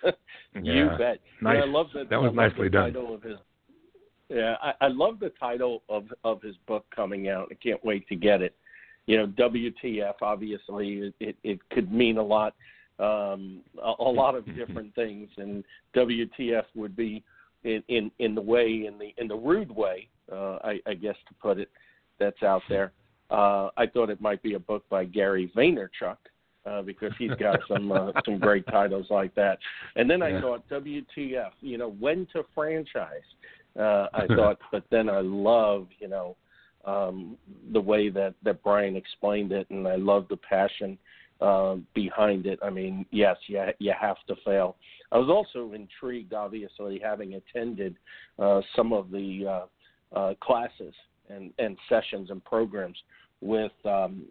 you yeah. bet. Nice. Yeah, I love the, that was I love nicely the done. title of his, yeah, I, I love the title of of his book coming out. I can't wait to get it. You know, W T F. Obviously, it it could mean a lot. Um, a, a lot of different things, and W T F would be in, in, in the way, in the in the rude way, uh, I, I guess to put it, that's out there. Uh, I thought it might be a book by Gary Vaynerchuk uh, because he's got some uh, some great titles like that. And then I yeah. thought W T F, you know, when to franchise. Uh, I thought, but then I love, you know, um, the way that, that Brian explained it, and I love the passion Uh, behind it. I mean, yes, you, you have to fail. I was also intrigued, obviously, having attended uh, some of the uh, uh, classes and, and sessions and programs with, um,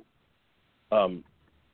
um,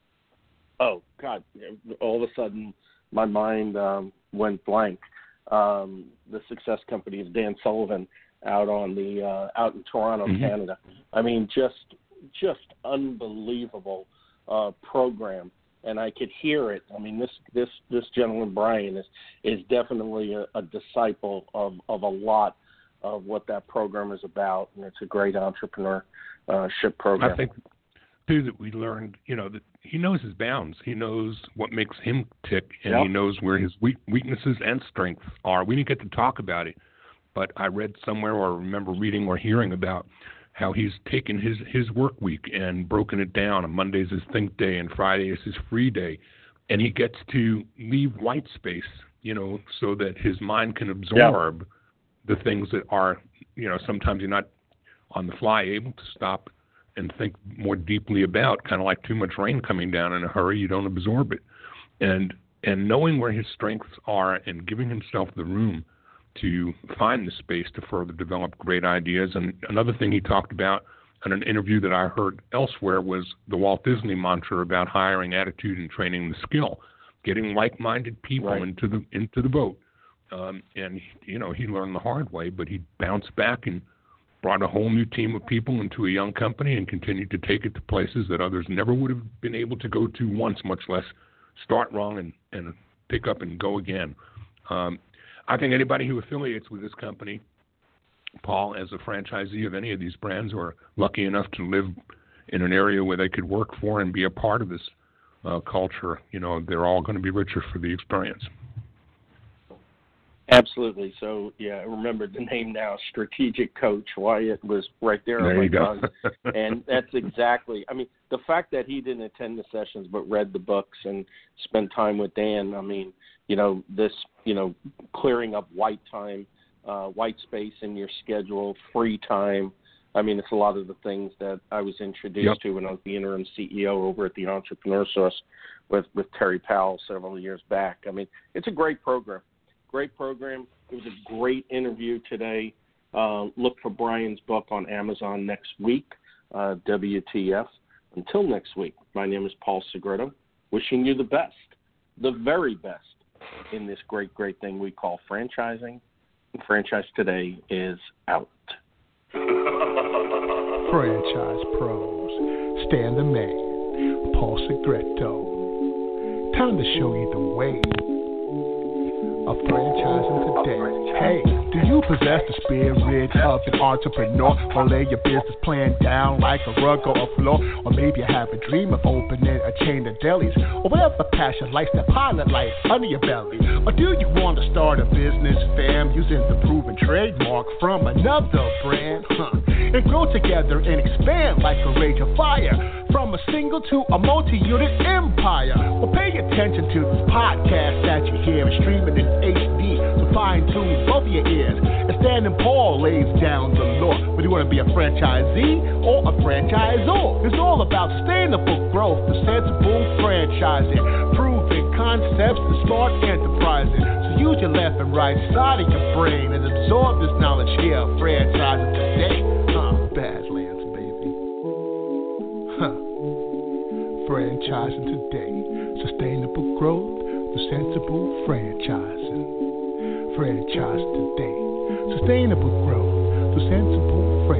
oh, God, all of a sudden my mind um, went blank. Um, the success company of Dan Sullivan out on the uh, out in Toronto, mm-hmm. Canada. I mean, just just unbelievable. Uh, program, and I could hear it. I mean, this this this gentleman Brian is is definitely a, a disciple of, of a lot of what that program is about, and it's a great entrepreneurship program. I think too that we learned, you know, that he knows his bounds. He knows what makes him tick, and yep. he knows where his weak, weaknesses and strengths are. We didn't get to talk about it, but I read somewhere or remember reading or hearing about how he's taken his, his work week and broken it down. On Monday's his think day and Friday is his free day. And he gets to leave white space, you know, so that his mind can absorb yeah. the things that are, you know, sometimes you're not on the fly able to stop and think more deeply about, kind of like too much rain coming down in a hurry, you don't absorb it. And and knowing where his strengths are and giving himself the room to find the space to further develop great ideas. And another thing he talked about in an interview that I heard elsewhere was the Walt Disney mantra about hiring attitude and training the skill, getting like-minded people right. into the into the boat. Um, and, you know, he learned the hard way, but he bounced back and brought a whole new team of people into a young company and continued to take it to places that others never would have been able to go to once, much less start wrong and, and pick up and go again. Um, I think anybody who affiliates with this company, Paul, as a franchisee of any of these brands, or lucky enough to live in an area where they could work for and be a part of this uh, culture, you know, they're all going to be richer for the experience. Absolutely. So, yeah, I remember the name now, Strategic Coach. Why it was right there, there on my you go. tongue. And that's exactly, I mean, the fact that he didn't attend the sessions but read the books and spent time with Dan, I mean, you know, this, you know, clearing up white time, uh, white space in your schedule, free time. I mean, it's a lot of the things that I was introduced yep. to when I was the interim C E O over at the Entrepreneur Source with, with Terry Powell several years back. I mean, it's a great program. Great program. It was a great interview today. Uh, look for Brian's book on Amazon next week, uh, W T F. Until next week, my name is Paul Segreto, wishing you the best, the very best in this great, great thing we call franchising. And Franchise Today is out. Franchise Pros, Stan the Man, Paul Segreto. Time to show you the way of franchising today. Hey, do you possess the spirit of an entrepreneur, or lay your business plan down like a rug or a floor? Or maybe you have a dream of opening a chain of delis, or whatever passion lights that pilot light under your belly. Or do you want to start a business, fam, using the proven trademark from another brand? Huh. And grow together and expand like a rage of fire, from a single to a multi-unit empire. Well, pay attention to this podcast that you hear streaming in H D, so fine-tune both of your ears. And Stan and Paul lays down the law. Whether you want to be a franchisee or a franchisor, it's all about sustainable growth, the sensible franchising, proven concepts, and smart enterprising. So use your left and right side of your brain and absorb this knowledge here. Franchising today, huh? Badlands, baby. Huh. Franchising today, sustainable growth, to sensible franchising. Franchise today. Sustainable growth to sensible franchising.